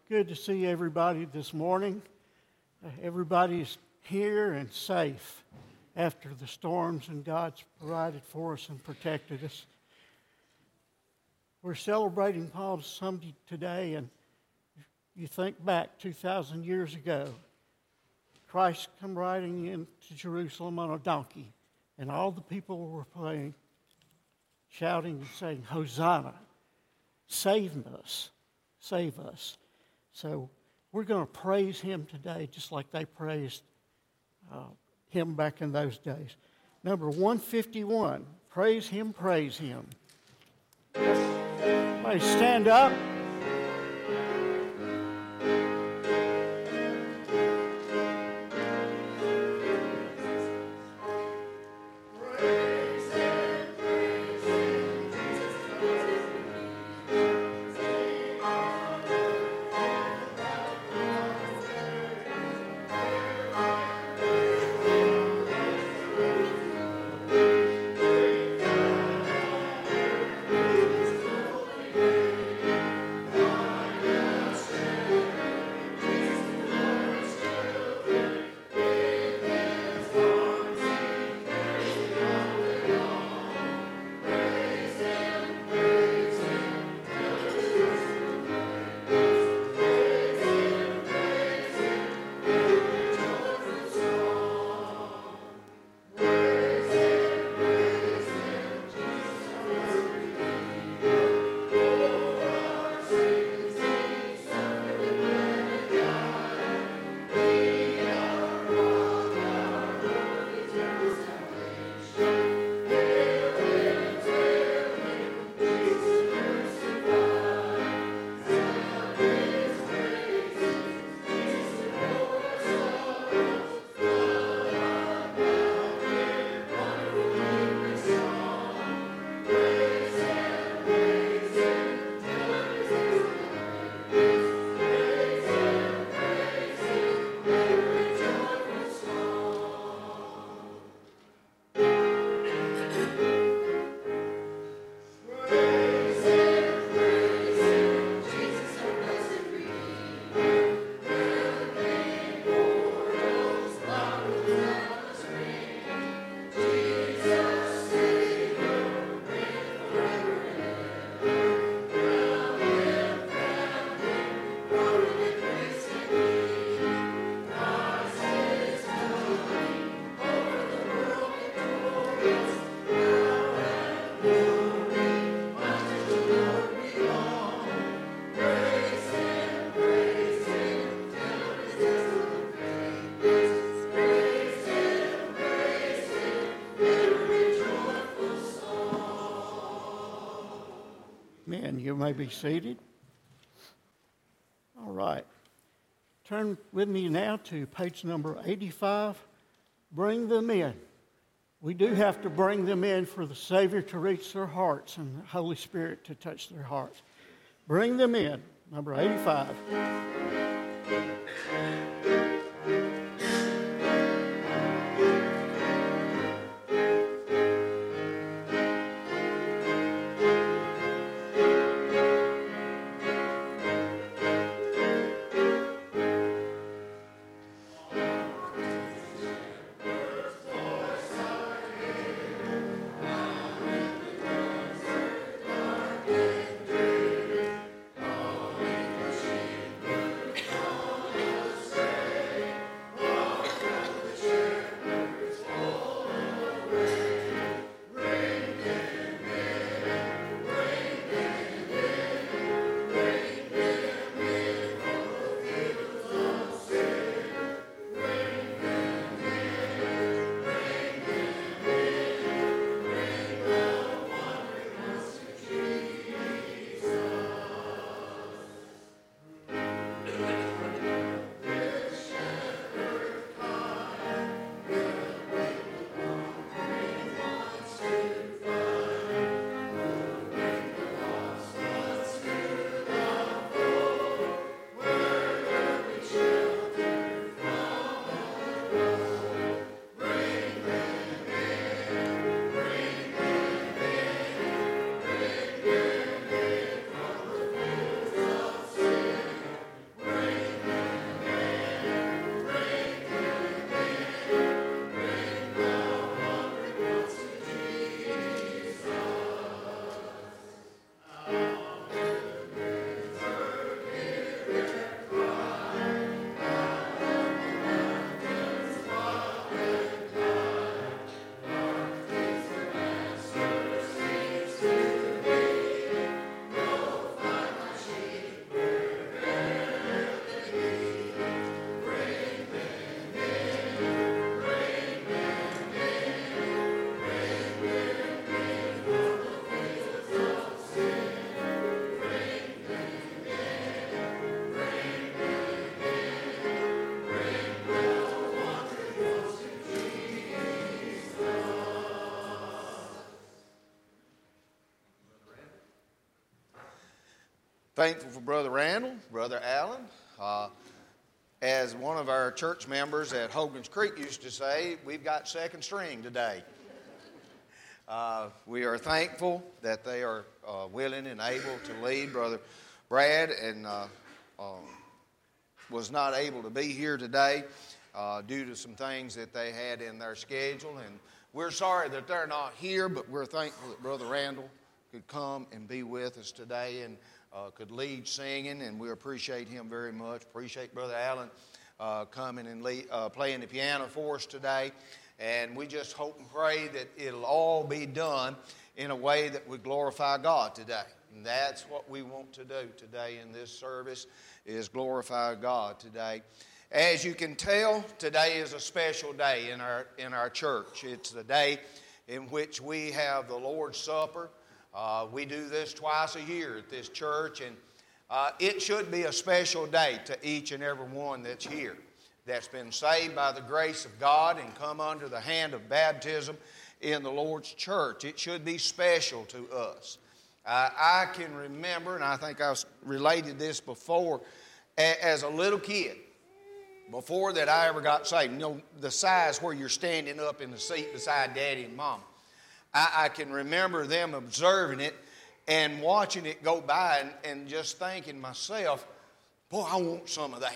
good to see everybody this morning. Everybody's here and safe after the storms, and God's provided for us and protected us. We're celebrating Palm Sunday today, and you think back 2,000 years ago, Christ come riding into Jerusalem on a donkey, and all the people were playing, shouting and saying, "Hosanna, save us, save us." So we're going to praise Him today just like they praised Him back in those days. Number 151, praise Him, praise Him. Everybody stand up. You may be seated. All right. Turn with me now to page number 85. Bring them in. We do have to bring them in for the Savior to reach their hearts and the Holy Spirit to touch their hearts. Bring them in. Number 85. Thankful for Brother Randall, Brother Allen. As one of our church members at Hogan's Creek used to say, we've got second string today. We are thankful that they are willing and able to lead. Brother Brad and was not able to be here today due to some things that they had in their schedule. And we're sorry that they're not here, but we're thankful that Brother Randall could come and be with us today and could lead singing, and we appreciate him very much. Appreciate Brother Allen coming and playing the piano for us today. And we just hope and pray that it'll all be done in a way that would glorify God today. And that's what we want to do today in this service, is glorify God today. As you can tell, today is a special day in our church. It's the day in which we have the Lord's Supper. We do this twice a year at this church, and it should be a special day to each and every one that's here, that's been saved by the grace of God and come under the hand of baptism in the Lord's church. It should be special to us. I can remember, and I think I've related this before, as a little kid, before that I ever got saved, you know, the size where you're standing up in the seat beside Daddy and Mom. I can remember them observing it and watching it go by and just thinking myself, boy, I want some of that.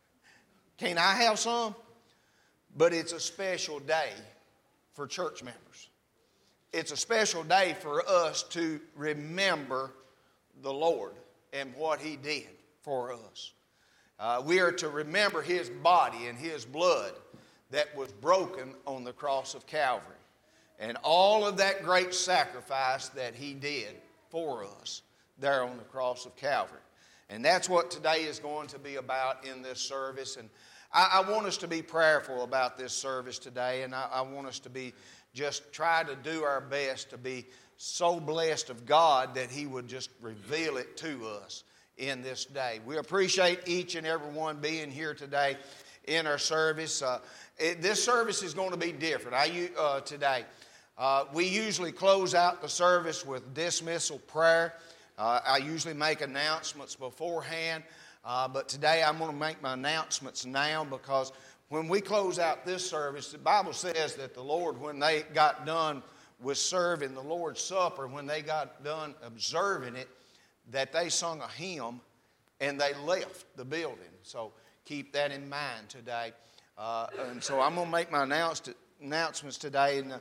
Can I have some? But it's a special day for church members. It's a special day for us to remember the Lord and what He did for us. We are to remember His body and His blood that was broken on the cross of Calvary. And all of that great sacrifice that He did for us there on the cross of Calvary. And that's what today is going to be about in this service. And I want us to be prayerful about this service today. And I want us to be just try to do our best to be so blessed of God that He would just reveal it to us in this day. We appreciate each and every one being here today in our service. This service is going to be different today. We usually close out the service with dismissal prayer. I usually make announcements beforehand, but today I'm going to make my announcements now, because when we close out this service, the Bible says that the Lord, when they got done with serving the Lord's Supper, when they got done observing it, that they sung a hymn and they left the building. So keep that in mind today. And so I'm going to make my announcements today. And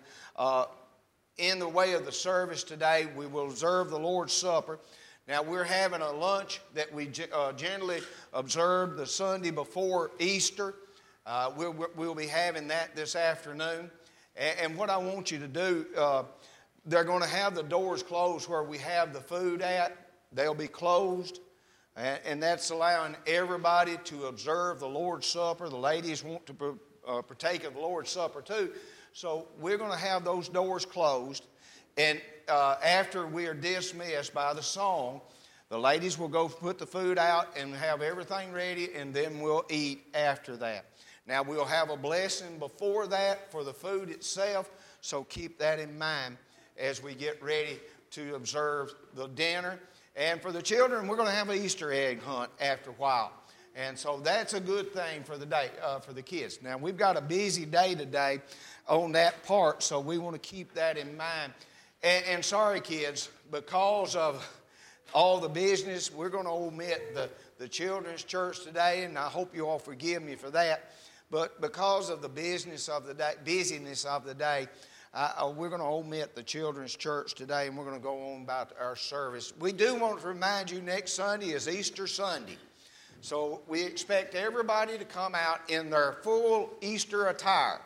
in the way of the service today, we will observe the Lord's Supper. Now, we're having a lunch that we generally observe the Sunday before Easter. We'll be having that this afternoon. And what I want you to do, they're going to have the doors closed where we have the food at. They'll be closed. And that's allowing everybody to observe the Lord's Supper. The ladies want to partake of the Lord's Supper too. So we're going to have those doors closed. And after we are dismissed by the song, the ladies will go put the food out and have everything ready, and then we'll eat after that. Now, we'll have a blessing before that for the food itself, so keep that in mind as we get ready to observe the dinner. And for the children, we're going to have an Easter egg hunt after a while. And so that's a good thing for the day, for the kids. Now, we've got a busy day today on that part, so we want to keep that in mind. And sorry, kids, because of all the business, we're going to omit the children's church today, and I hope you all forgive me for that. But because of the busyness of the day, we're going to omit the children's church today, and we're going to go on about our service. We do want to remind you next Sunday is Easter Sunday. So we expect everybody to come out in their full Easter attire.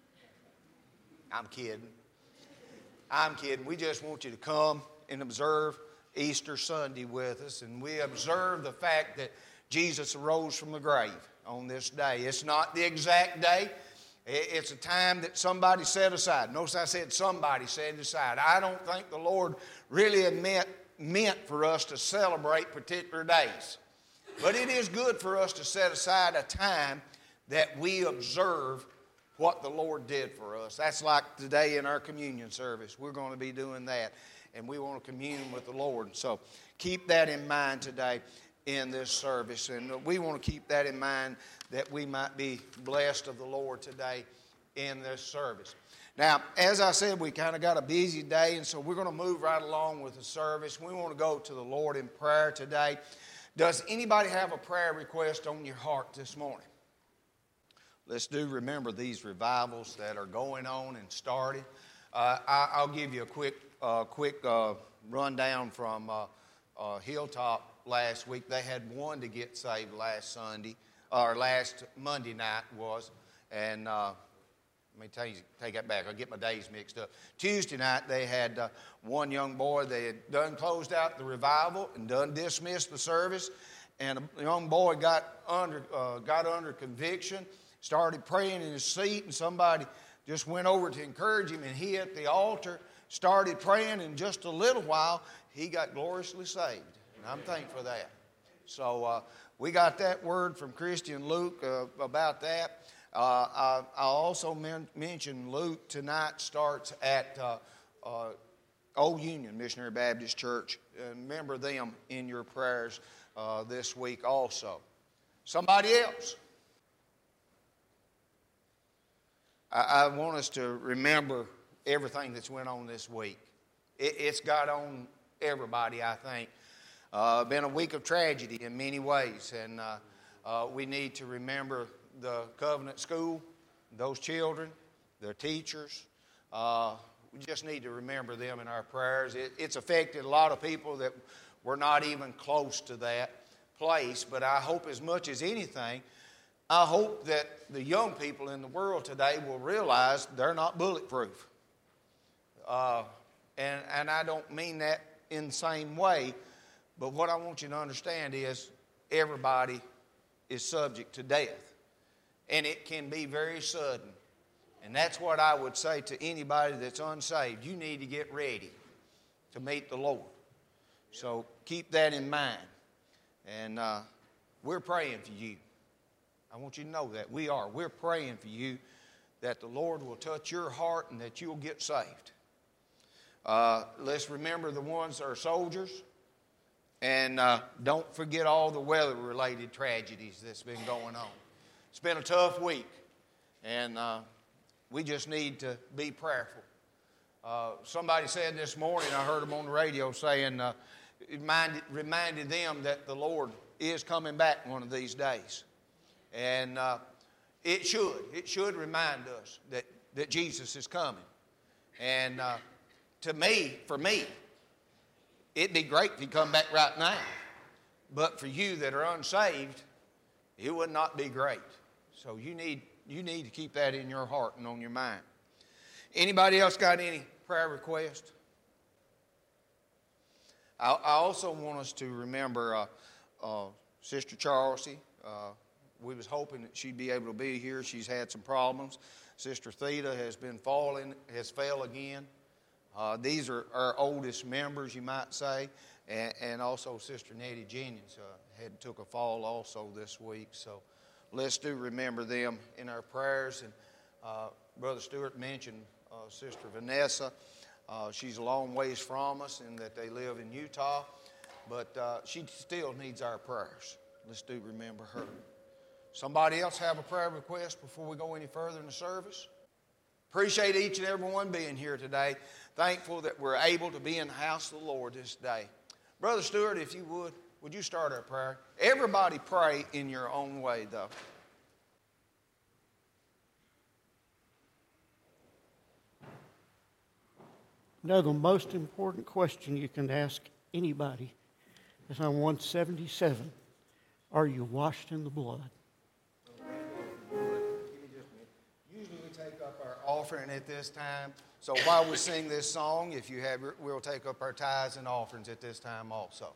I'm kidding. We just want you to come and observe Easter Sunday with us. And we observe the fact that Jesus arose from the grave on this day. It's not the exact day. It's a time that somebody set aside. Notice I said somebody set aside. I don't think the Lord really had meant for us to celebrate particular days. But it is good for us to set aside a time that we observe what the Lord did for us. That's like today in our communion service. We're going to be doing that. and we want to commune with the Lord. So keep that in mind today in this service, and we want to keep that in mind that we might be blessed of the Lord today in this service. Now, as I said, we kind of got a busy day, and so we're going to move right along with the service. We want to go to the Lord in prayer today. Does anybody have a prayer request on your heart this morning? Let's remember these revivals that are going on and starting. I'll give you a quick rundown from Hilltop last week. They had one to get saved last Monday night was, and let me take that back. I'll get my days mixed up. Tuesday night they had one young boy. They had done closed out the revival and done dismissed the service, and a young boy got under conviction, started praying in his seat, and somebody just went over to encourage him, and he at the altar started praying, and in just a little while he got gloriously saved. I'm thankful for that. So we got that word from Christian Luke about that. I'll also mention Luke tonight starts at Old Union Missionary Baptist Church. Remember them in your prayers this week also. Somebody else. I want us to remember everything that's went on this week. It's got on everybody, I think. Been a week of tragedy in many ways, and we need to remember the Covenant School, those children, their teachers. We just need to remember them in our prayers. It's affected a lot of people that were not even close to that place, but I hope as much as anything, I hope that the young people in the world today will realize they're not bulletproof. And I don't mean that in the same way, but what I want you to understand is everybody is subject to death. And it can be very sudden. And that's what I would say to anybody that's unsaved. You need to get ready to meet the Lord. So keep that in mind. And we're praying for you. I want you to know that. We're praying for you that the Lord will touch your heart and that you'll get saved. Let's remember the ones that are soldiers. And don't forget all the weather-related tragedies that's been going on. It's been a tough week, and we just need to be prayerful. Somebody said this morning, I heard them on the radio saying, reminded them that the Lord is coming back one of these days. And it should remind us that Jesus is coming. And for me, it'd be great if he come back right now. But for you that are unsaved, it would not be great. So you need to keep that in your heart and on your mind. Anybody else got any prayer requests? I also want us to remember Sister Charlesy. We was hoping that she'd be able to be here. She's had some problems. Sister Theta has fell again. These are our oldest members, you might say, and also Sister Nettie Jennings took a fall also this week. So let's remember them in our prayers. And Brother Stewart mentioned Sister Vanessa. She's a long ways from us in that they live in Utah, but she still needs our prayers. Let's remember her. Somebody else have a prayer request before we go any further in the service? Appreciate each and every one being here today. Thankful that we're able to be in the house of the Lord this day. Brother Stewart, if you would you start our prayer? Everybody pray in your own way, though. No, the most important question you can ask anybody is on 177. Are you washed in the blood? Usually we take up our offering at this time. So while we sing this song, if you have, we'll take up our tithes and offerings at this time also.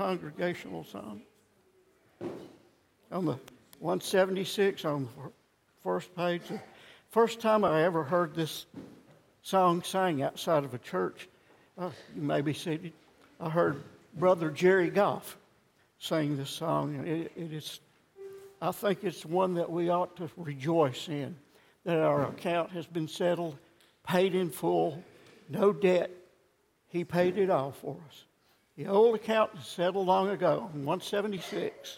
congregational song. On the 176 on the first page. The first time I ever heard this song sang outside of a church, you may be seated, I heard Brother Jerry Goff sing this song. And I think it's one that we ought to rejoice in, that our account has been settled, paid in full, no debt. He paid it all for us. The old account was settled long ago in 176.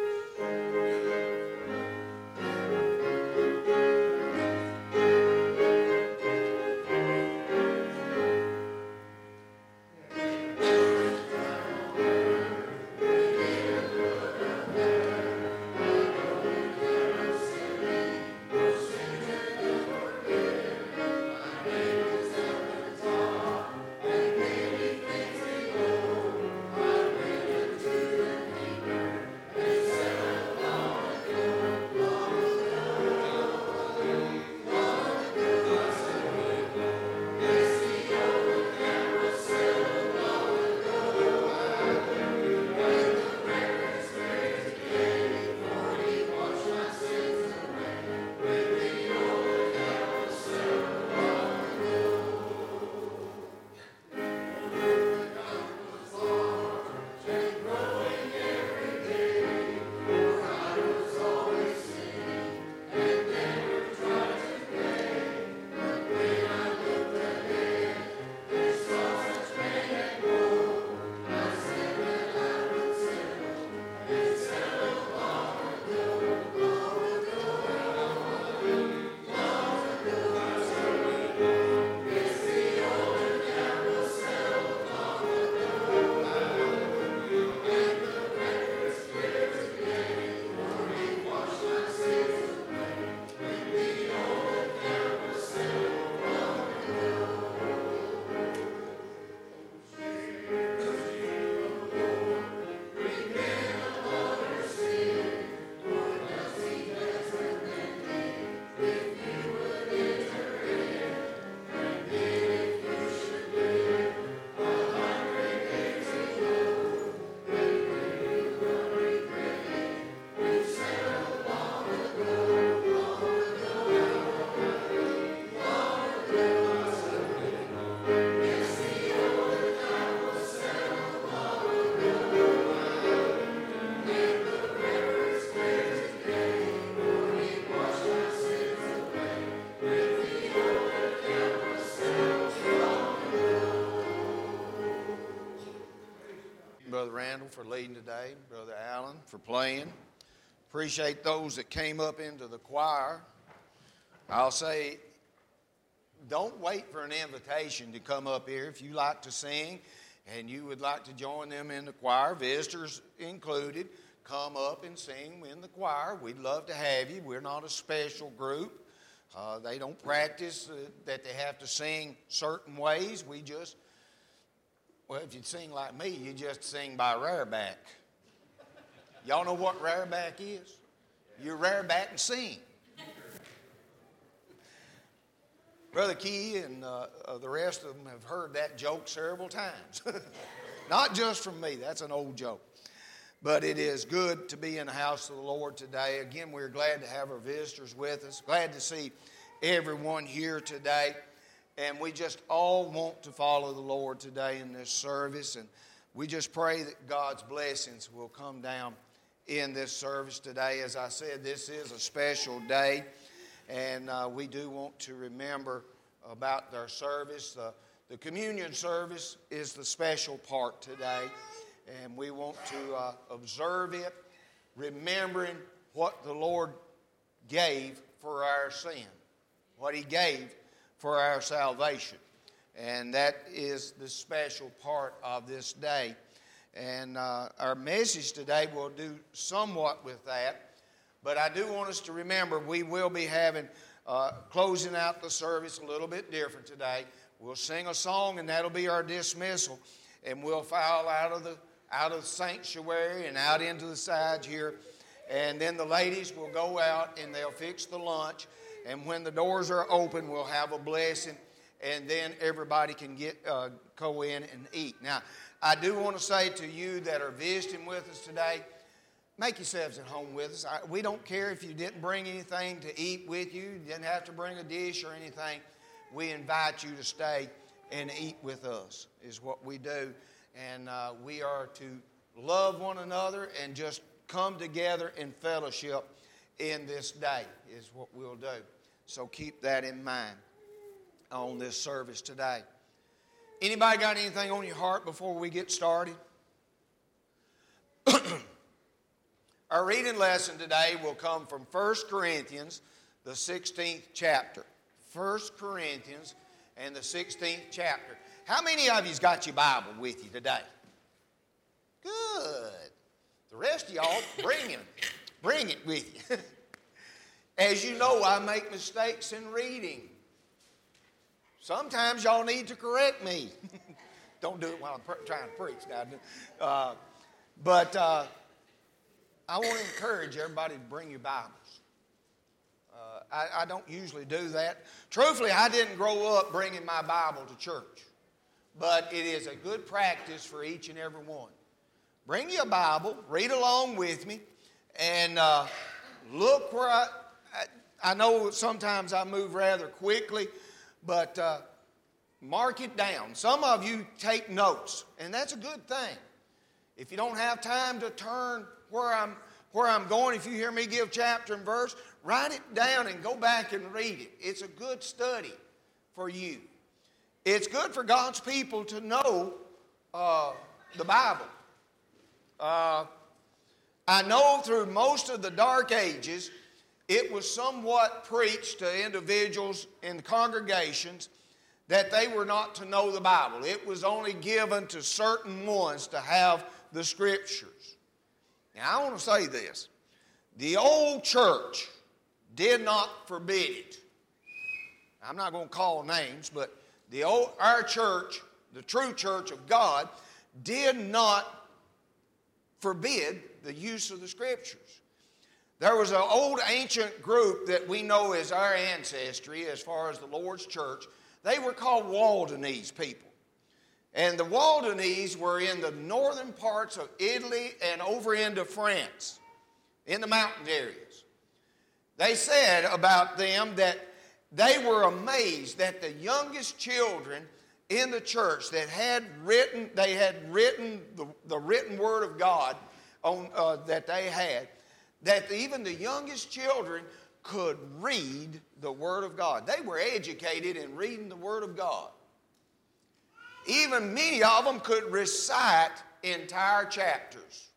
Brother Randall for leading today, Brother Allen for playing. Appreciate those that came up into the choir. I'll say, don't wait for an invitation to come up here. If you like to sing and you would like to join them in the choir, visitors included, come up and sing in the choir. We'd love to have you. We're not a special group. They don't practice that they have to sing certain ways. We just, well, if you'd sing like me, you just sing by rareback. Y'all know what rareback is? You rareback and sing. Brother Key and the rest of them have heard that joke several times. Not just from me. That's an old joke. But it is good to be in the house of the Lord today. Again, we're glad to have our visitors with us. Glad to see everyone here today. And we just all want to follow the Lord today in this service. And we just pray that God's blessings will come down in this service today. As I said, this is a special day. And we do want to remember about their service. The communion service is the special part today. And we want to observe it, remembering what the Lord gave for our sin, what He gave for our salvation. And that is the special part of this day. And our message today will do somewhat with that. But I do want us to remember we will be having, closing out the service a little bit different today. We'll sing a song and that'll be our dismissal. And we'll file out of the sanctuary and out into the sides here. And then the ladies will go out and they'll fix the lunch. And when the doors are open, we'll have a blessing. And then everybody can go in and eat. Now, I do want to say to you that are visiting with us today, make yourselves at home with us. We don't care if you didn't bring anything to eat with you. You didn't have to bring a dish or anything. We invite you to stay and eat with us is what we do. And we are to love one another and just come together in fellowship in this day is what we'll do. So keep that in mind on this service today. Anybody got anything on your heart before we get started? Our reading lesson today will come from 1 Corinthians, the 16th chapter. 1 Corinthians and the 16th chapter. How many of you's got your Bible with you today? Good. The rest of y'all, bring it with you. As you know, I make mistakes in reading. Sometimes y'all need to correct me. Don't do it while I'm trying to preach now. But I want to encourage everybody to bring your Bibles. I don't usually do that. Truthfully, I didn't grow up bringing my Bible to church. But it is a good practice for each and every one. Bring your Bible, read along with me, and look where I know sometimes I move rather quickly, but mark it down. Some of you take notes, and that's a good thing. If you don't have time to turn where I'm going, if you hear me give chapter and verse, write it down and go back and read it. It's a good study for you. It's good for God's people to know the Bible. I know through most of the dark ages, it was somewhat preached to individuals in congregations that they were not to know the Bible. It was only given to certain ones to have the Scriptures. Now, I want to say this. The old church did not forbid it. I'm not going to call names, but our church, the true church of God, did not forbid the use of the Scriptures. There was an old ancient group that we know as our ancestry as far as the Lord's church. They were called Waldenese people. And the Waldenese were in the northern parts of Italy and over into France, in the mountain areas. They said about them that they were amazed that the youngest children in the church that had written the written Word of God on that they had, that even the youngest children could read the Word of God. They were educated in reading the Word of God. Even many of them could recite entire chapters.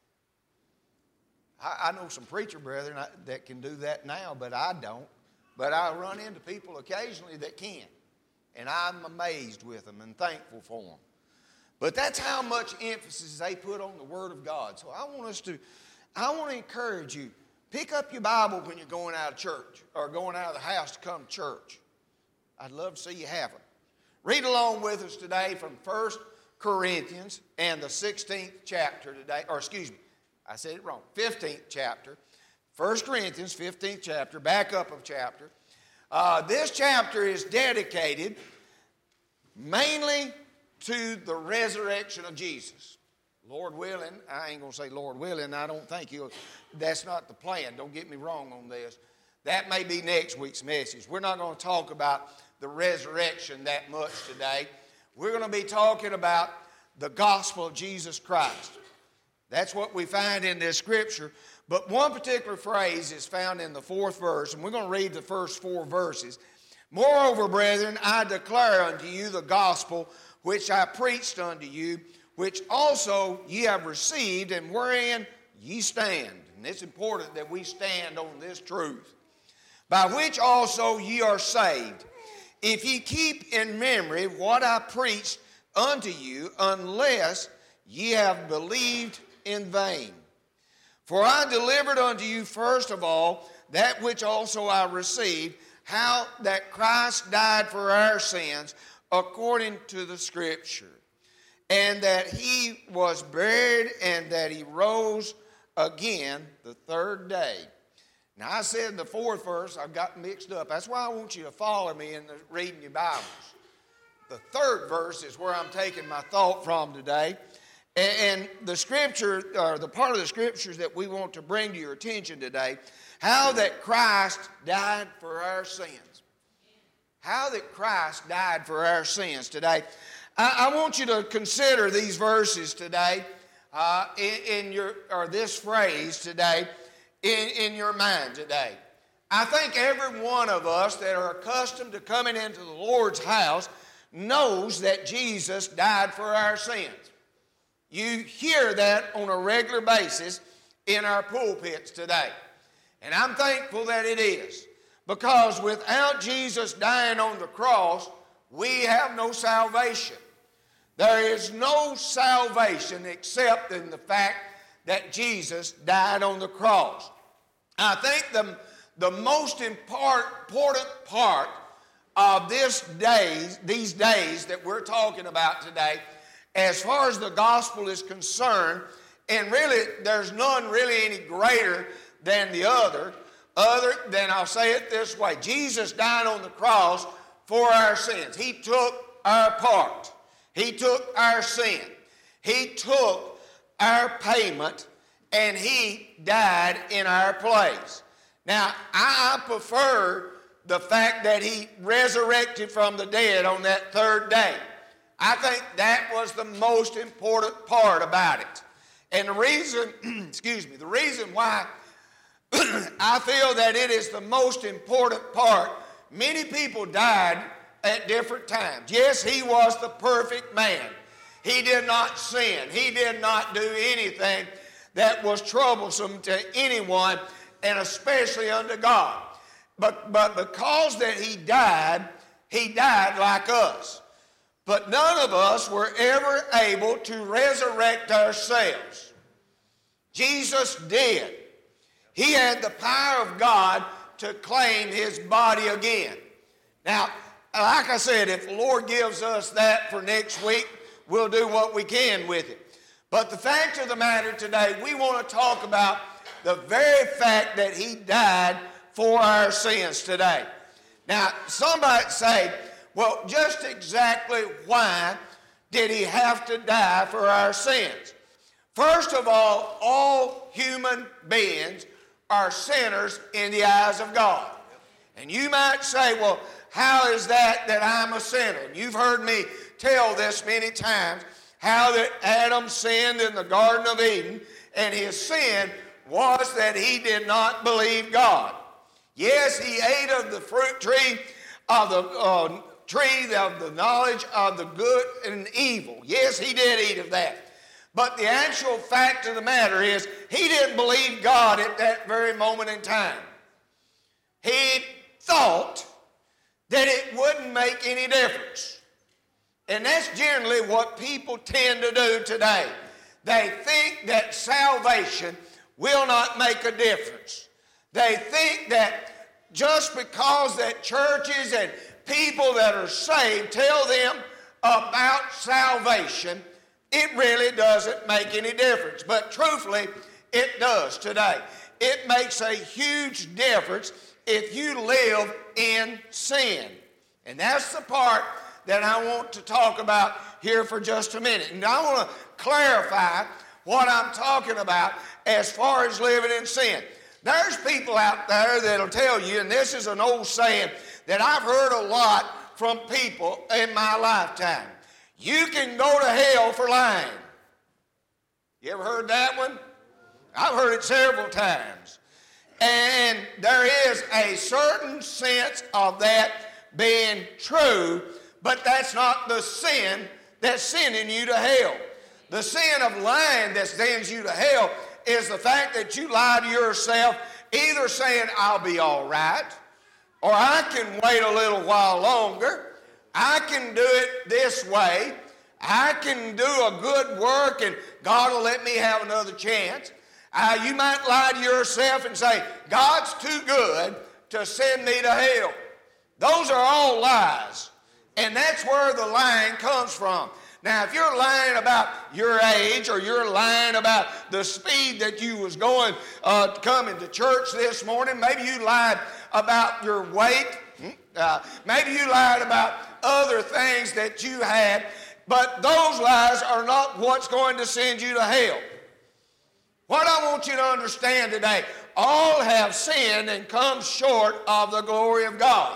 I know some preacher brethren that can do that now, but I don't. But I run into people occasionally that can. And I'm amazed with them and thankful for them. But that's how much emphasis they put on the Word of God. So I want to encourage you, pick up your Bible when you're going out of church or going out of the house to come to church. I'd love to see you have it. Read along with us today from 1 Corinthians and the 16th chapter today, or excuse me, I said it wrong, 15th chapter. 1 Corinthians, 15th chapter, back up a chapter. This chapter is dedicated mainly to the resurrection of Jesus. Lord willing, I ain't going to say Lord willing, I don't think that's not the plan. Don't get me wrong on this. That may be next week's message. We're not going to talk about the resurrection that much today. We're going to be talking about the gospel of Jesus Christ. That's what we find in this scripture. But one particular phrase is found in the 4th verse, and we're going to read the first 4 verses. Moreover, brethren, I declare unto you the gospel which I preached unto you, which also ye have received, and wherein ye stand. And it's important that we stand on this truth. By which also ye are saved, if ye keep in memory what I preached unto you, unless ye have believed in vain. For I delivered unto you first of all that which also I received, how that Christ died for our sins according to the Scripture, and that he was buried, and that he rose again the 3rd day. Now, I said in the 4th verse, I've got mixed up. That's why I want you to follow me in reading your Bibles. The 3rd verse is where I'm taking my thought from today. And the scripture, or the part of the scriptures that we want to bring to your attention today, how that Christ died for our sins. How that Christ died for our sins today. I want you to consider these verses today, this phrase today, in your mind today. I think every one of us that are accustomed to coming into the Lord's house knows that Jesus died for our sins. You hear that on a regular basis in our pulpits today. And I'm thankful that it is. Because without Jesus dying on the cross, we have no salvation. There is no salvation except in the fact that Jesus died on the cross. I think the most important part of these days that we're talking about today, as far as the gospel is concerned, and really there's none really any greater than the other than, I'll say it this way, Jesus died on the cross for our sins. He took our part. He took our sin. He took our payment, and He died in our place. Now, I prefer the fact that He resurrected from the dead on that third day. I think that was the most important part about it. And the reason, the reason why I feel that it is the most important part, many people died at different times. Yes, He was the perfect man. He did not sin. He did not do anything that was troublesome to anyone, and especially unto God. But because that He died like us. But none of us were ever able to resurrect ourselves. Jesus did. He had the power of God to claim His body again. Now, like I said, if the Lord gives us that for next week, we'll do what we can with it. But the fact of the matter today, we want to talk about the very fact that He died for our sins today. Now, somebody say, well, just exactly why did He have to die for our sins? First of all human beings are sinners in the eyes of God. And you might say, well, how is that I'm a sinner? And you've heard me tell this many times, how that Adam sinned in the Garden of Eden, and his sin was that he did not believe God. Yes, he ate of the fruit tree of the tree of the knowledge of the good and evil. Yes, he did eat of that. But the actual fact of the matter is, he didn't believe God at that very moment in time. He thought that it wouldn't make any difference. And that's generally what people tend to do today. They think that salvation will not make a difference. They think that just because that churches and people that are saved tell them about salvation, it really doesn't make any difference. But truthfully, it does today. It makes a huge difference if you live in sin. And that's the part that I want to talk about here for just a minute. And I want to clarify what I'm talking about as far as living in sin. There's people out there that'll tell you, and this is an old saying that I've heard a lot from people in my lifetime. You can go to hell for lying. You ever heard that one? I've heard it several times. And there is a certain sense of that being true, but that's not the sin that's sending you to hell. The sin of lying that sends you to hell is the fact that you lie to yourself, either saying, I'll be all right, or I can wait a little while longer, I can do it this way, I can do a good work and God will let me have another chance. You might lie to yourself and say, God's too good to send me to hell. Those are all lies. And that's where the lying comes from. Now, if you're lying about your age, or you're lying about the speed that you was going coming to church this morning, maybe you lied about your weight, maybe you lied about other things that you had, but those lies are not what's going to send you to hell. What I want you to understand today, all have sinned and come short of the glory of God.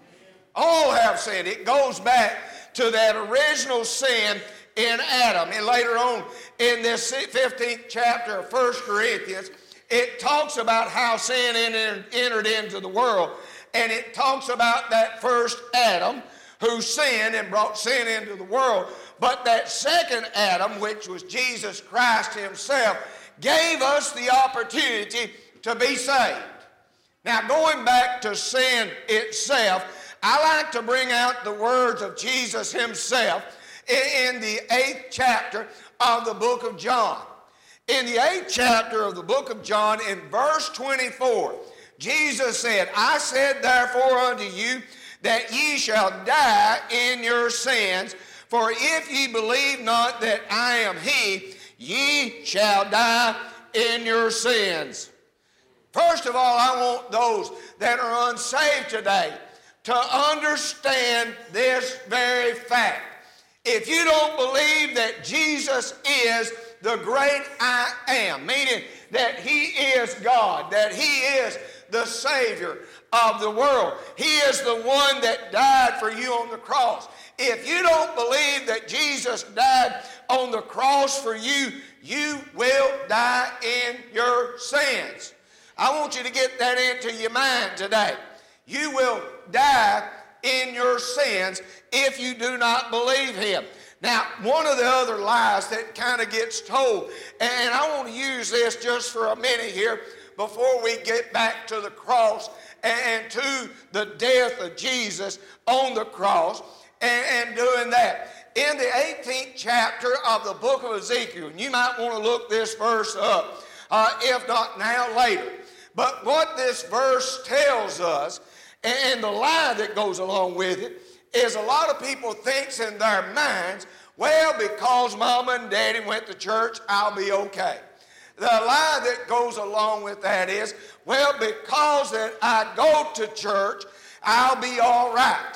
All have sinned. It goes back to that original sin in Adam. And later on in this 15th chapter of 1 Corinthians, it talks about how sin entered into the world. And it talks about that first Adam who sinned and brought sin into the world. But that second Adam, which was Jesus Christ himself, gave us the opportunity to be saved. Now, going back to sin itself, I like to bring out the words of Jesus himself in the 8th chapter of the book of John. In the 8th chapter of the book of John, in verse 24, Jesus said, I said therefore unto you that ye shall die in your sins, for if ye believe not that I am he, ye shall die in your sins. First of all, I want those that are unsaved today to understand this very fact. If you don't believe that Jesus is the great I am, meaning that he is God, that he is the Savior of the world, he is the one that died for you on the cross. If you don't believe that Jesus died on the cross for you, you will die in your sins. I want you to get that into your mind today. You will die in your sins if you do not believe him. Now, one of the other lies that kind of gets told, and I want to use this just for a minute here before we get back to the cross and to the death of Jesus on the cross and doing that. In the 18th chapter of the book of Ezekiel, and you might want to look this verse up, if not now, later. But what this verse tells us, and the lie that goes along with it, is a lot of people thinks in their minds, well, because mama and daddy went to church, I'll be okay. The lie that goes along with that is, well, because that I go to church, I'll be all right.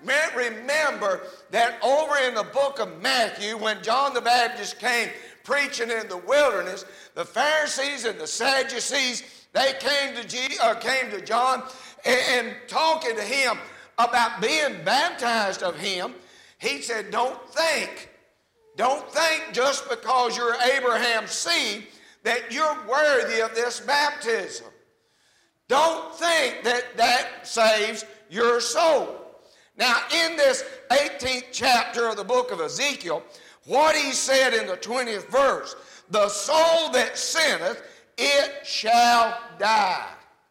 Remember that over in the book of Matthew, when John the Baptist came preaching in the wilderness, the Pharisees and the Sadducees, they came to John and talking to him about being baptized of him. He said, don't think just because you're Abraham's seed that you're worthy of this baptism. Don't think that that saves your soul. Now, in this 18th chapter of the book of Ezekiel, what he said in the 20th verse, the soul that sinneth, it shall die.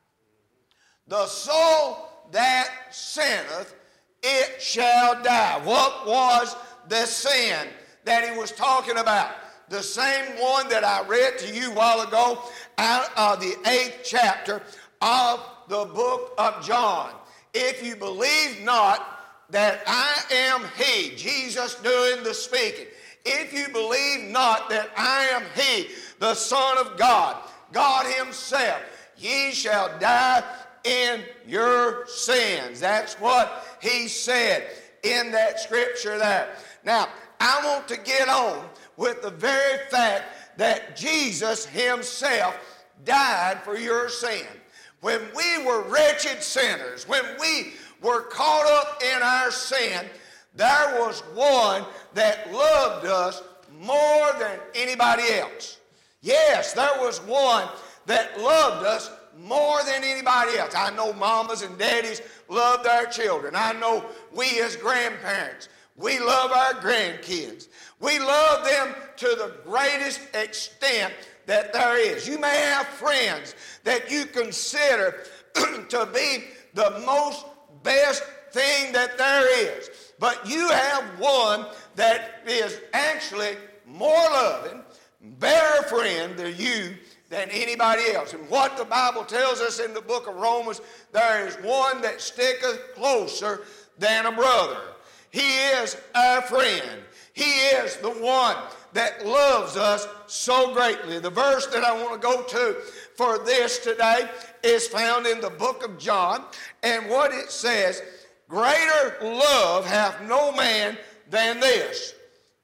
The soul that sinneth, it shall die. What was the sin that he was talking about? The same one that I read to you a while ago out of the 8th chapter of the book of John. If you believe not that I am he, Jesus doing the speaking. If you believe not that I am he, the Son of God, God himself, ye shall die in your sins. That's what he said in that scripture there. Now, I want to get on with the very fact that Jesus himself died for your sin. When we were wretched sinners, when we were caught up in our sin, there was one that loved us more than anybody else. Yes, there was one that loved us more than anybody else. I know mamas and daddies love their children. I know we as grandparents, we love our grandkids. We love them to the greatest extent that there is. You may have friends that you consider to be the most best thing that there is. But you have one that is actually more loving, better friend to you than anybody else. And what the Bible tells us in the book of Romans, there is one that sticketh closer than a brother. He is our friend. He is the one that loves us so greatly. The verse that I want to go to for this today is found in the book of John. And what it says, greater love hath no man than this,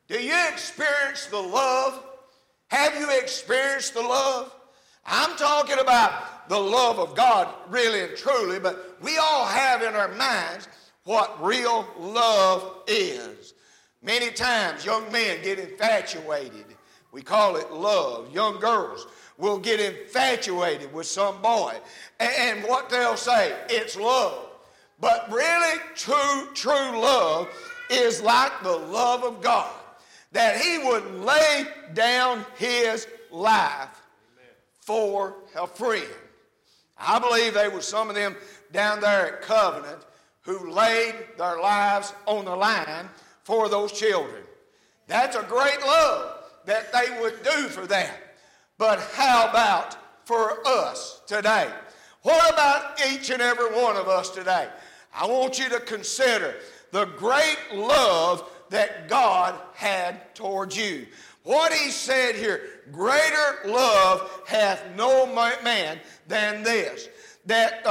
Do you experience the love? Have you experienced the love? I'm talking about the love of God, really and truly, but we all have in our minds what real love is. Many times young men get infatuated. We call it love. Young girls will get infatuated with some boy. And what they'll say, it's love. But really, true love is like the love of God, that He would lay down His life for a friend. I believe there were some of them down there at Covenant who laid their lives on the line for those children. That's a great love that they would do for that. But how about for us today? What about each and every one of us today? I want you to consider the great love that God had towards you. What He said here, greater love hath no man than this, that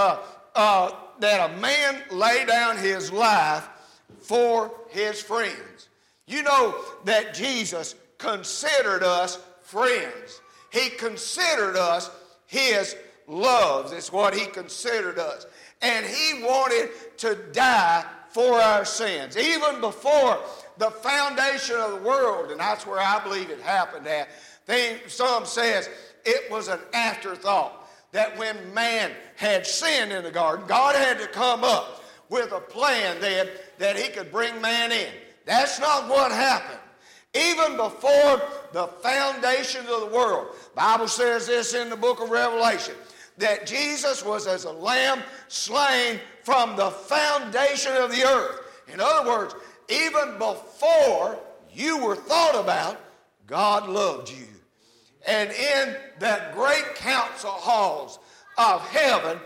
a man lay down his life for his friends. You know that Jesus considered us friends. He considered us His loves. It's what He considered us. And He wanted to die for our sins. Even before the foundation of the world, and that's where I believe it happened at. Some says it was an afterthought, that when man had sinned in the garden, God had to come up with a plan then that He could bring man in. That's not what happened. Even before the foundation of the world, the Bible says this in the book of Revelation, that Jesus was as a lamb slain from the foundation of the earth. In other words, even before you were thought about, God loved you. And in that great council halls of heaven,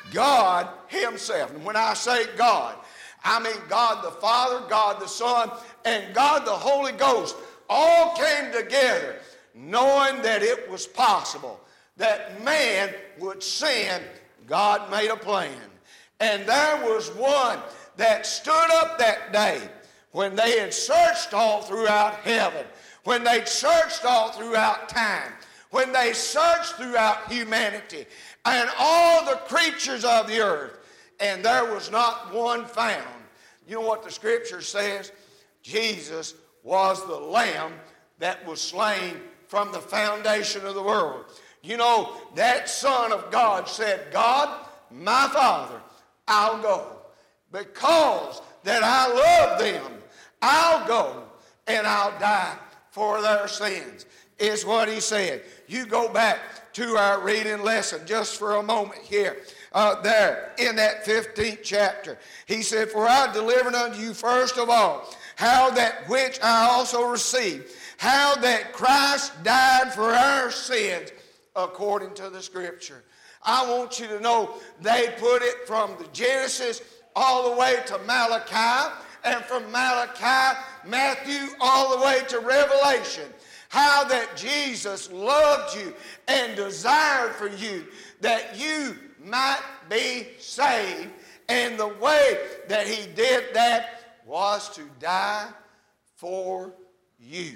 God Himself, and when I say God, I mean God the Father, God the Son, and God the Holy Ghost, all came together knowing that it was possible that man would sin. God made a plan. And there was one that stood up that day when they had searched all throughout heaven, when they searched all throughout time, when they searched throughout humanity and all the creatures of the earth, and there was not one found. You know what the Scripture says? Jesus was the Lamb that was slain from the foundation of the world. You know, that Son of God said, God, my Father, I'll go. Because that I love them, I'll go and I'll die for their sins, is what He said. You go back to our reading lesson just for a moment here. There in that 15th chapter, He said, for I delivered unto you first of all how that which I also received, how that Christ died for our sins according to the Scripture. I want you to know they put it from the Genesis all the way to Malachi, and from Malachi, Matthew, all the way to Revelation. How that Jesus loved you and desired for you that you might be saved. And the way that He did that was to die for you.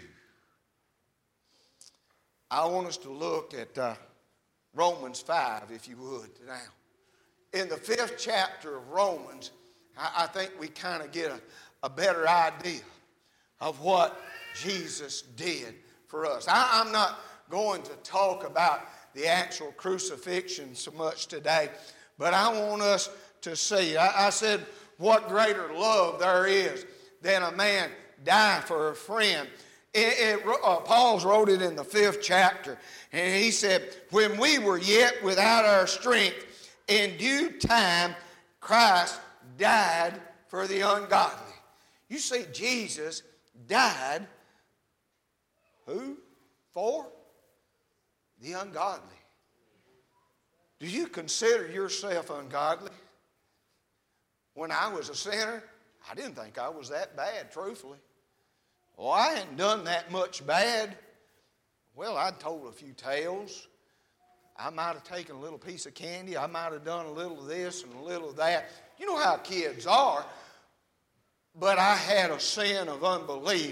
I want us to look at Romans 5, if you would, now. In the 5th chapter of Romans, I think we kind of get a better idea of what Jesus did for us. I'm not going to talk about the actual crucifixion so much today, but I want us to see. I said, what greater love there is than a man die for a friend. Paul wrote it in the 5th chapter, and he said, when we were yet without our strength, in due time Christ died for the ungodly. You see, Jesus died, who? For the ungodly. Do you consider yourself ungodly? When I was a sinner, I didn't think I was that bad, truthfully. Well, I hadn't done that much bad. Well, I'd told a few tales. I might have taken a little piece of candy. I might have done a little of this and a little of that. You know how kids are. But I had a sin of unbelief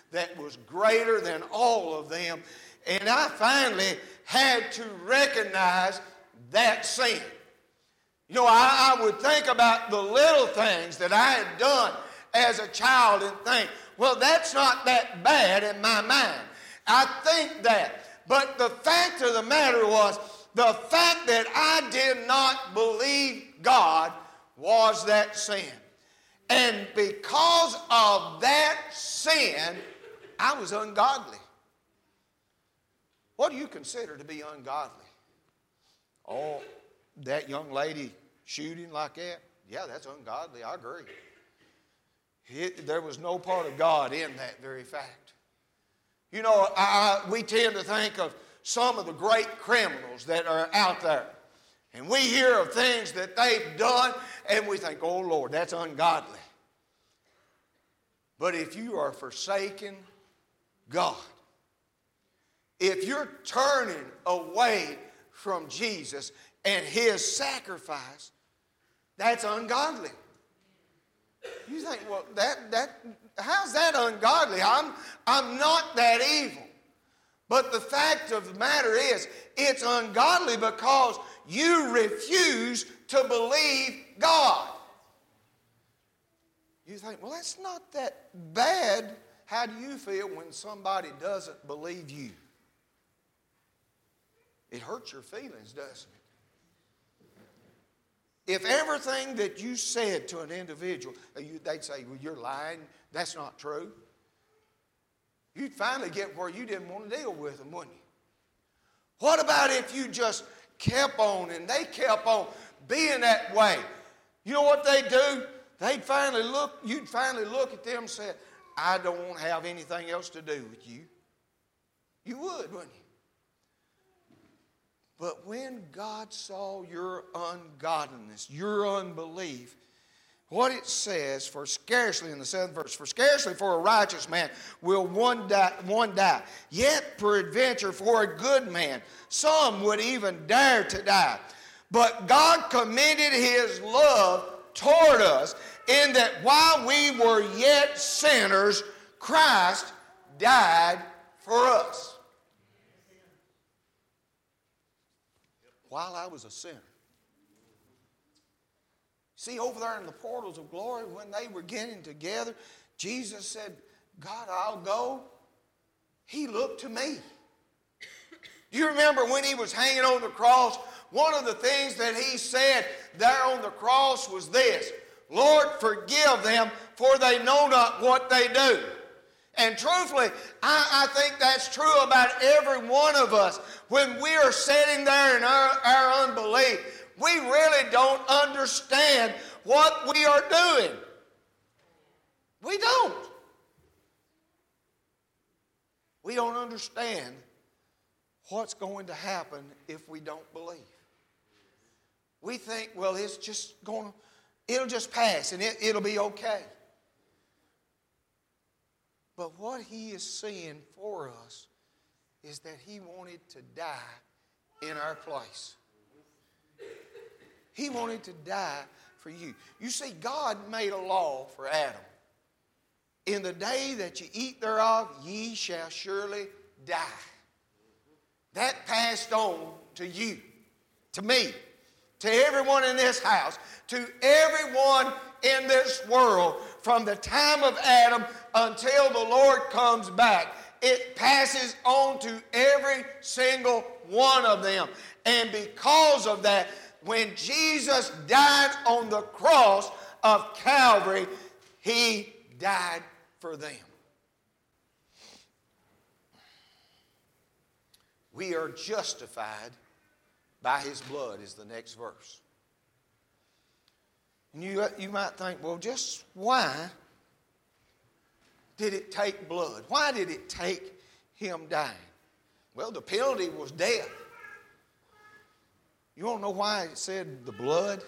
that was greater than all of them. And I finally had to recognize that sin. You know, I would think about the little things that I had done as a child and think, well, that's not that bad in my mind. I think that. But the fact of the matter was, the fact that I did not believe God was that sin. And because of that sin, I was ungodly. What do you consider to be ungodly? Oh, that young lady shooting like that? Yeah, that's ungodly. I agree. There was no part of God in that very fact. You know, we tend to think of some of the great criminals that are out there. And we hear of things that they've done, and we think, oh, Lord, that's ungodly. But if you are forsaking God, if you're turning away from Jesus and His sacrifice, that's ungodly. You think, well, how's that ungodly? I'm not that evil. But the fact of the matter is, it's ungodly because you refuse to believe God. You think, well, that's not that bad. How do you feel when somebody doesn't believe you? It hurts your feelings, doesn't it? If everything that you said to an individual, they'd say, well, you're lying, that's not true. You'd finally get where you didn't want to deal with them, wouldn't you? What about if you just kept on and they kept on being that way? You know what they'd do? You'd finally look at them and say, I don't want to have anything else to do with you. You would, wouldn't you? But when God saw your ungodliness, your unbelief, what it says, for scarcely, in the 7th verse, for scarcely for a righteous man will one die, yet peradventure for a good man some would even dare to die. But God commended His love toward us in that while we were yet sinners, Christ died for us. While I was a sinner. See, over there in the portals of glory, when they were getting together, Jesus said, God, I'll go. He looked to me. Do you remember when He was hanging on the cross? One of the things that He said there on the cross was this, Lord, forgive them, for they know not what they do. And truthfully, I think that's true about every one of us. When we are sitting there in our unbelief, we really don't understand what we are doing. We don't. We don't understand what's going to happen if we don't believe. We think, well, it'll just pass and it'll be okay. But what He is seeing for us is that He wanted to die in our place. He wanted to die for you. You see, God made a law for Adam. In the day that you eat thereof, ye shall surely die. That passed on to you, to me, to everyone in this house, to everyone in this world, from the time of Adam until the Lord comes back. It passes on to every single one of them. And because of that, when Jesus died on the cross of Calvary, He died for them. We are justified by His blood is the next verse. And you might think, well, just why did it take blood? Why did it take Him dying? Well, the penalty was death. You want to know why it said the blood?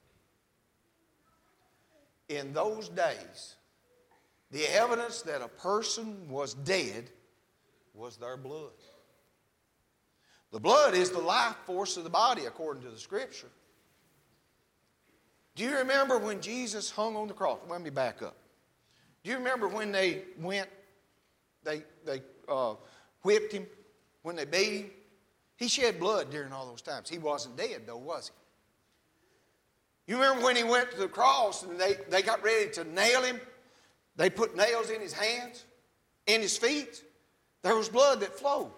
In those days, the evidence that a person was dead was their blood. The blood is the life force of the body, according to the Scripture. Do you remember when Jesus hung on the cross? Let me back up. Do you remember when they went they whipped him, when they beat him. He shed blood during all those times. He wasn't dead, though, was he? You remember when he went to the cross and they got ready to nail him? They put nails in his hands, in his feet. There was blood that flowed.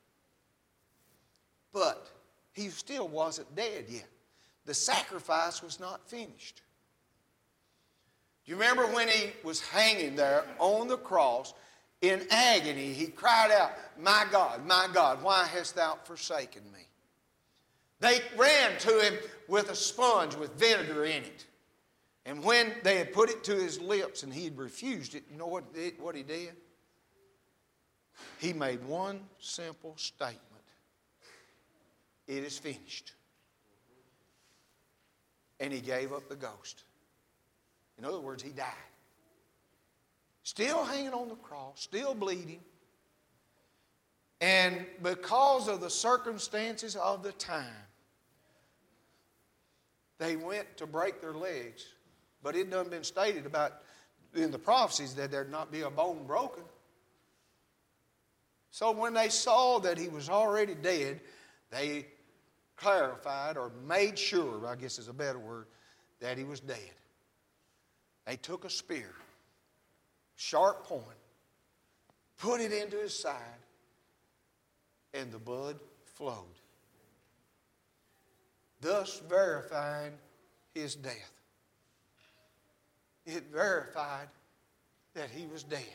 But he still wasn't dead yet. The sacrifice was not finished. Do you remember when he was hanging there on the cross in agony? He cried out, my God, why hast thou forsaken me? They ran to him with a sponge with vinegar in it. And when they had put it to his lips and he had refused it, you know what he did? He made one simple statement. It is finished. And he gave up the ghost. In other words, he died. Still hanging on the cross, still bleeding. And because of the circumstances of the time, they went to break their legs. But it done been stated about in the prophecies that there'd not be a bone broken. So when they saw that he was already dead, they clarified or made sure, I guess is a better word, that he was dead. They took a spear, sharp point, put it into his side, and the blood flowed, thus verifying his death. It verified that he was dead.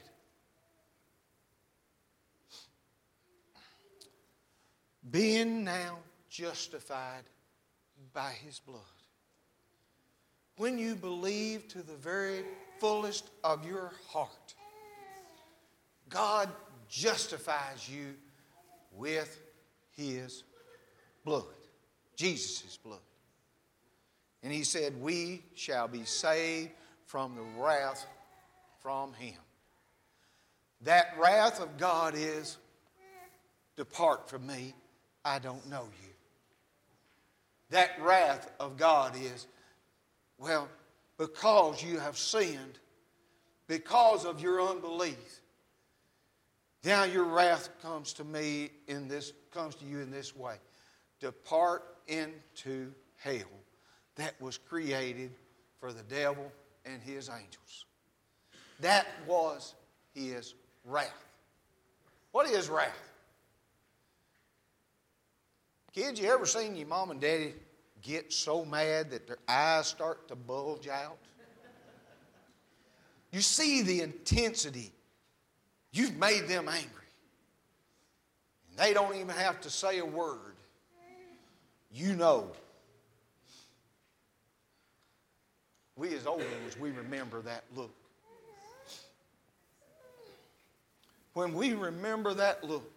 Being now justified by his blood. When you believe to the very fullest of your heart, God justifies you with his blood, Jesus' blood. And he said, we shall be saved from the wrath from him. That wrath of God is, depart from me, I don't know you. That wrath of God is, well, because you have sinned, because of your unbelief, now your wrath comes to you in this way. Depart into hell that was created for the devil and his angels. That was his wrath. What is wrath? Kids, you ever seen your mom and daddy get so mad that their eyes start to bulge out? You see the intensity. You've made them angry. And they don't even have to say a word. You know. We as old ones, we remember that look. When we remember that look,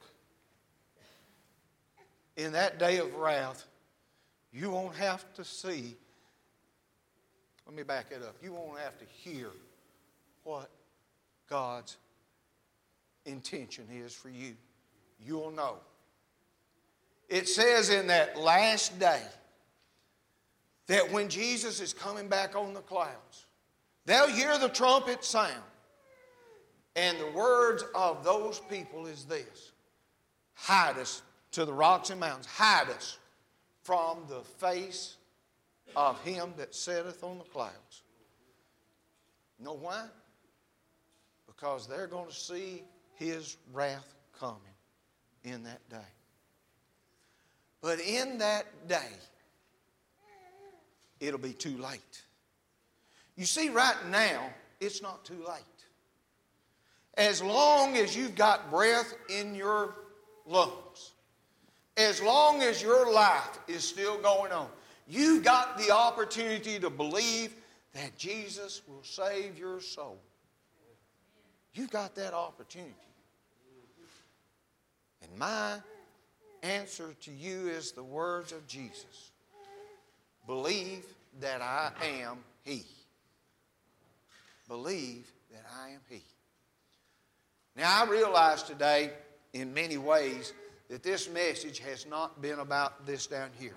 in that day of wrath, you won't have to see, let me back it up, you won't have to hear what God's intention is for you. You'll know. It says in that last day that when Jesus is coming back on the clouds, they'll hear the trumpet sound. And the words of those people is this: hide us to the rocks and mountains, hide us from the face of him that sitteth on the clouds. You know why? Because they're going to see his wrath coming in that day. But in that day, it'll be too late. You see, right now, it's not too late. As long as you've got breath in your lungs, as long as your life is still going on, you've got the opportunity to believe that Jesus will save your soul. You've got that opportunity. And my answer to you is the words of Jesus. Believe that I am he. Believe that I am he. Now, I realize today, in many ways, that this message has not been about this down here.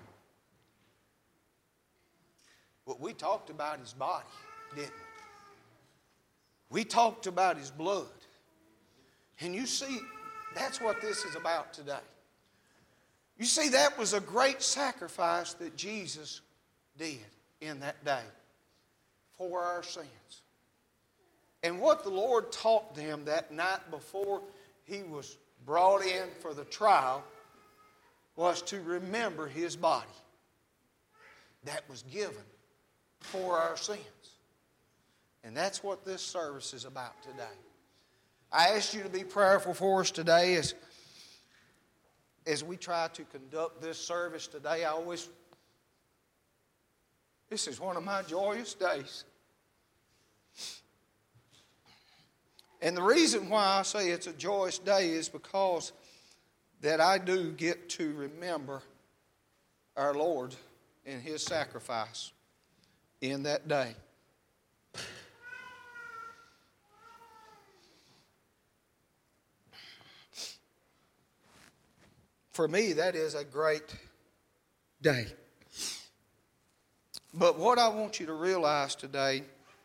But we talked about his body, didn't we? We talked about his blood. And you see, that's what this is about today. You see, that was a great sacrifice that Jesus did in that day for our sins. And what the Lord taught them that night before He was brought in for the trial was to remember His body that was given for our sins. And that's what this service is about today. I ask you to be prayerful for us today as we try to conduct this service today. This is one of my joyous days. And the reason why I say it's a joyous day is because that I do get to remember our Lord and His sacrifice in that day. For me, that is a great day. But what I want you to realize today,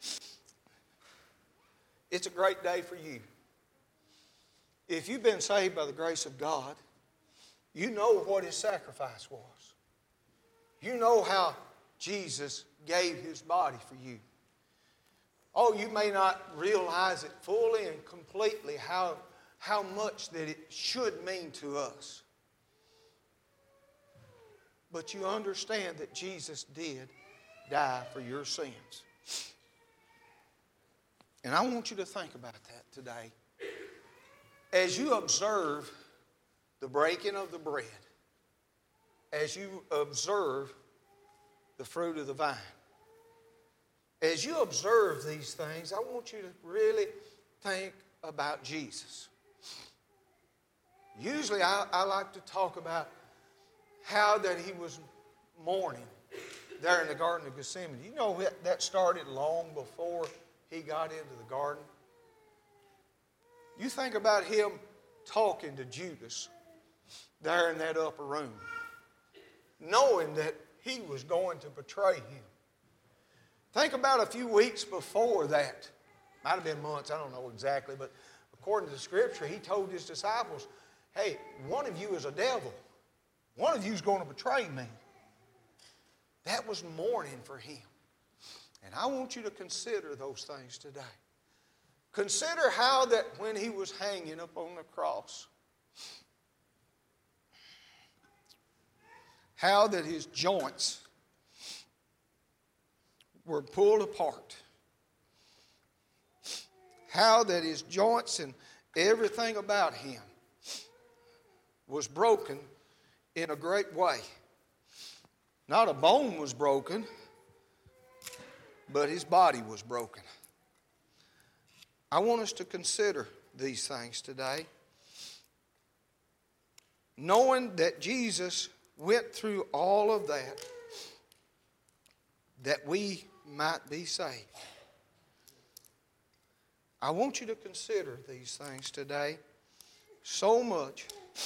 it's a great day for you. If you've been saved by the grace of God, you know what His sacrifice was. You know how Jesus gave His body for you. Oh, you may not realize it fully and completely how much that it should mean to us. But you understand that Jesus did die for your sins. And I want you to think about that today. As you observe the breaking of the bread, as you observe the fruit of the vine, as you observe these things, I want you to really think about Jesus. Usually I like to talk about how that He was mourning there in the Garden of Gethsemane. You know that started long before He got into the garden. You think about Him talking to Judas there in that upper room, knowing that he was going to betray Him. Think about a few weeks before that. Might have been months, I don't know exactly, but according to the Scripture, He told His disciples, hey, one of you is a devil. One of you is going to betray me. That was mourning for Him. And I want you to consider those things today. Consider how that when He was hanging up on the cross, how that His joints were pulled apart. How that His joints and everything about Him was broken in a great way. Not a bone was broken, but His body was broken. I want us to consider these things today, knowing that Jesus went through all of that we might be saved. I want you to consider these things today so much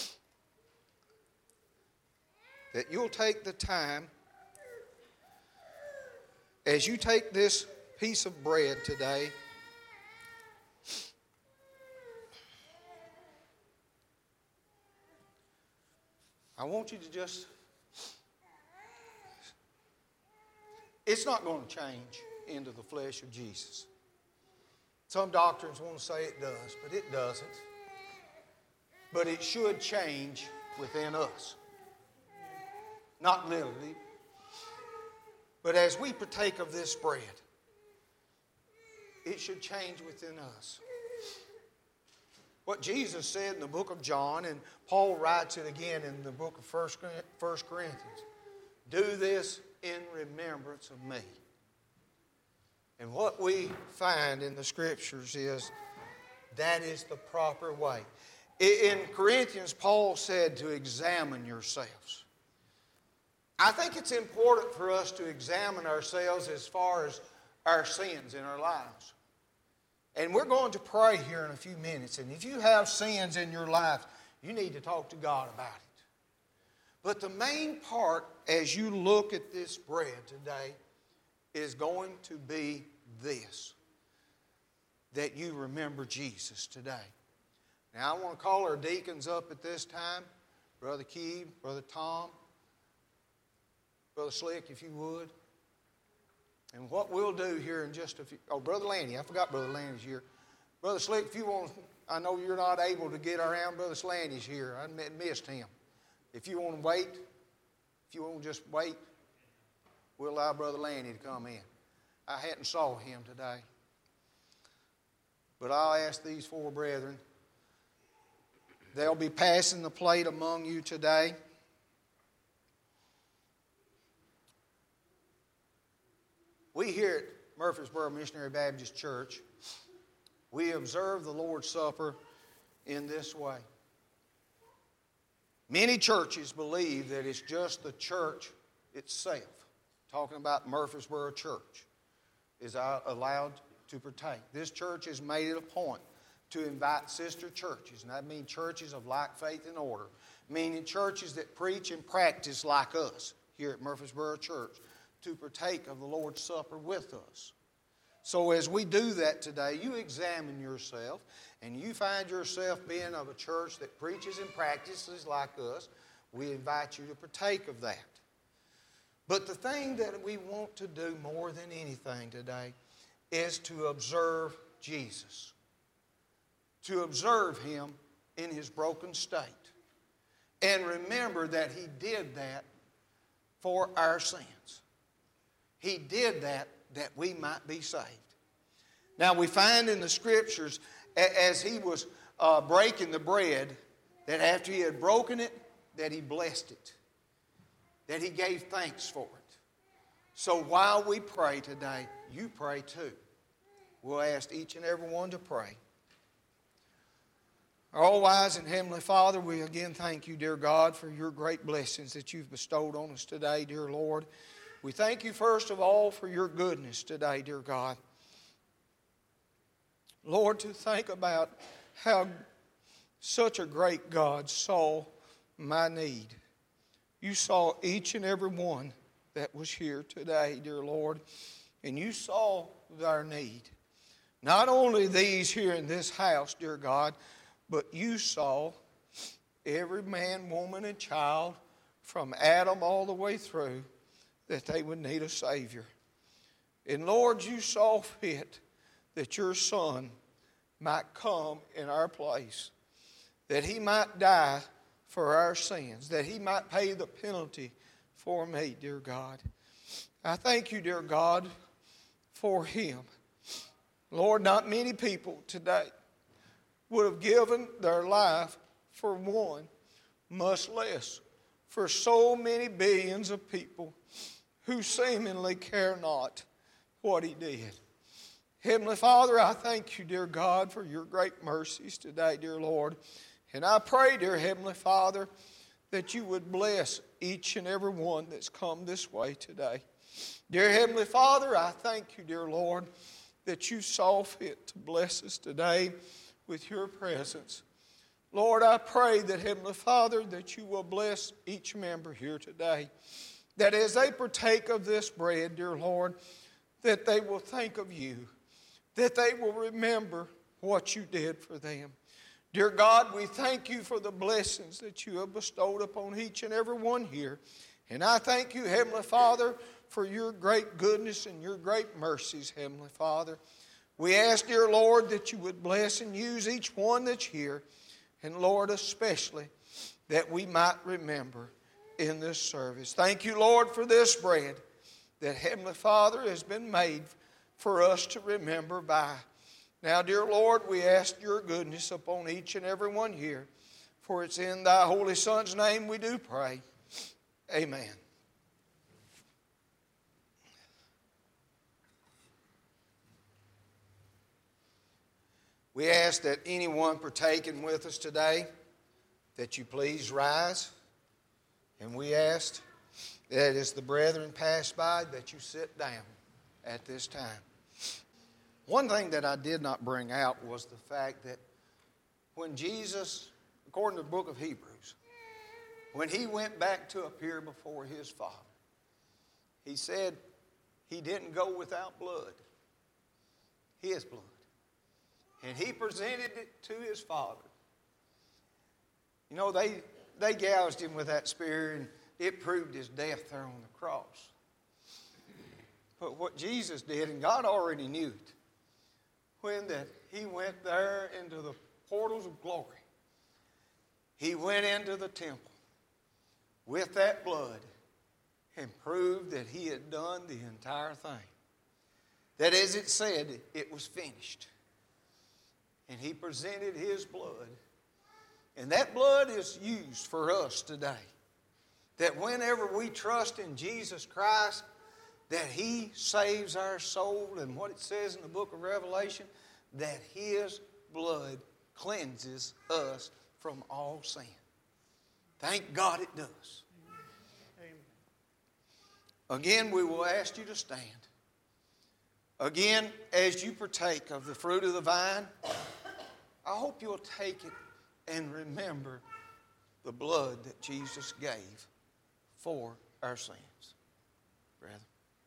that you'll take the time as you take this piece of bread today. I want you to just, it's not going to change into the flesh of Jesus. Some doctrines want to say it does, but it doesn't. But it should change within us. Not literally, but as we partake of this bread, it should change within us. What Jesus said in the book of John, and Paul writes it again in the book of 1 Corinthians, do this in remembrance of me. And what we find in the Scriptures is that is the proper way. In Corinthians, Paul said to examine yourselves. I think it's important for us to examine ourselves as far as our sins in our lives. And we're going to pray here in a few minutes. And if you have sins in your life, you need to talk to God about it. But the main part, as you look at this bread today, is going to be this: that you remember Jesus today. Now I want to call our deacons up at this time. Brother Keeve, Brother Tom, Brother Slick, if you would. And what we'll do here in just a few... Oh, Brother Lanny. I forgot Brother Lanny's here. Brother Slick, if you want... I know you're not able to get around. Brother Lanny's here. I missed him. If you want to wait, if you want to just wait, we'll allow Brother Lanny to come in. I hadn't saw him today. But I'll ask these four brethren. They'll be passing the plate among you today. We here at Murfreesboro Missionary Baptist Church, we observe the Lord's Supper in this way. Many churches believe that it's just the church itself, talking about Murfreesboro Church, is allowed to partake. This church has made it a point to invite sister churches, and that means churches of like faith and order, meaning churches that preach and practice like us here at Murfreesboro Church, to partake of the Lord's Supper with us. So as we do that today, you examine yourself, and you find yourself being of a church that preaches and practices like us, we invite you to partake of that. But the thing that we want to do more than anything today is to observe Jesus, to observe Him in His broken state, and remember that He did that for our sins. He did that we might be saved. Now we find in the Scriptures, as He was breaking the bread, that after He had broken it, that He blessed it, that He gave thanks for it. So while we pray today, you pray too. We'll ask each and every one to pray. Our all-wise and Heavenly Father, we again thank you, dear God, for your great blessings that you've bestowed on us today, dear Lord. We thank you first of all for your goodness today, dear God. Lord, to think about how such a great God saw my need. You saw each and every one that was here today, dear Lord, and you saw our need. Not only these here in this house, dear God, but you saw every man, woman, and child from Adam all the way through that they would need a Savior. And Lord, you saw fit that your Son might come in our place, that He might die for our sins, that He might pay the penalty for me, dear God. I thank you, dear God, for Him. Lord, not many people today would have given their life for one, much less for so many billions of people who seemingly care not what He did. Heavenly Father, I thank you, dear God, for your great mercies today, dear Lord. And I pray, dear Heavenly Father, that you would bless each and every one that's come this way today. Dear Heavenly Father, I thank you, dear Lord, that you saw fit to bless us today with your presence. Lord, I pray that, Heavenly Father, that you will bless each member here today, that as they partake of this bread, dear Lord, that they will think of you, that they will remember what you did for them. Dear God, we thank you for the blessings that you have bestowed upon each and every one here. And I thank you, Heavenly Father, for your great goodness and your great mercies, Heavenly Father. We ask, dear Lord, that you would bless and use each one that's here. And Lord, especially that we might remember in this service. Thank you, Lord, for this bread that Heavenly Father has been made for us to remember by. Now, dear Lord, we ask your goodness upon each and every one here. For it's in thy Holy Son's name we do pray. Amen. We ask that anyone partaking with us today, that you please rise. And we ask that as the brethren pass by, that you sit down at this time. One thing that I did not bring out was the fact that when Jesus, according to the book of Hebrews, when he went back to appear before his Father, he said he didn't go without blood, his blood. And he presented it to his Father You know, they gouged him with that spear, and it proved his death there on the cross. But what Jesus did, and God already knew it, when that he went there into the portals of glory, he went into the temple with that blood and proved that he had done the entire thing. That as it said, it was finished. And he presented his blood. And that blood is used for us today. That whenever we trust in Jesus Christ, that he saves our soul. And what it says in the book of Revelation, that his blood cleanses us from all sin. Thank God it does. Again, we will ask you to stand. Again, as you partake of the fruit of the vine, I hope you'll take it and remember the blood that Jesus gave for our sins. Brethren,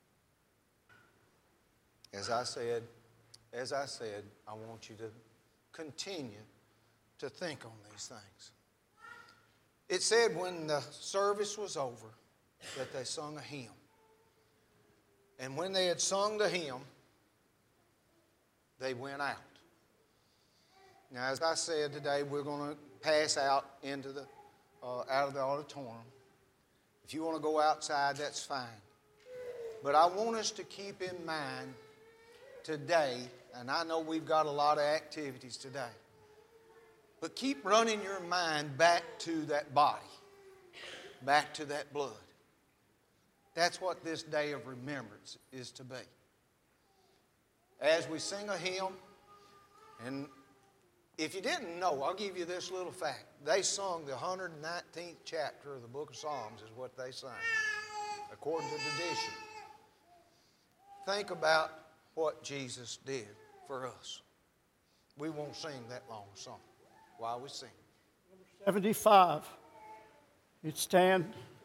as I said, I want you to continue to think on these things. It said when the service was over that they sung a hymn. And when they had sung the hymn, they went out. Now, as I said today, we're going to pass out into the out of the auditorium. If you want to go outside, that's fine. But I want us to keep in mind today, and I know we've got a lot of activities today, but keep running your mind back to that body, back to that blood. That's what this day of remembrance is to be. As we sing a hymn, and if you didn't know, I'll give you this little fact. They sung the 119th chapter of the book of Psalms is what they sang, according to tradition. Think about what Jesus did for us. We won't sing that long song while we sing. 75. You'd stand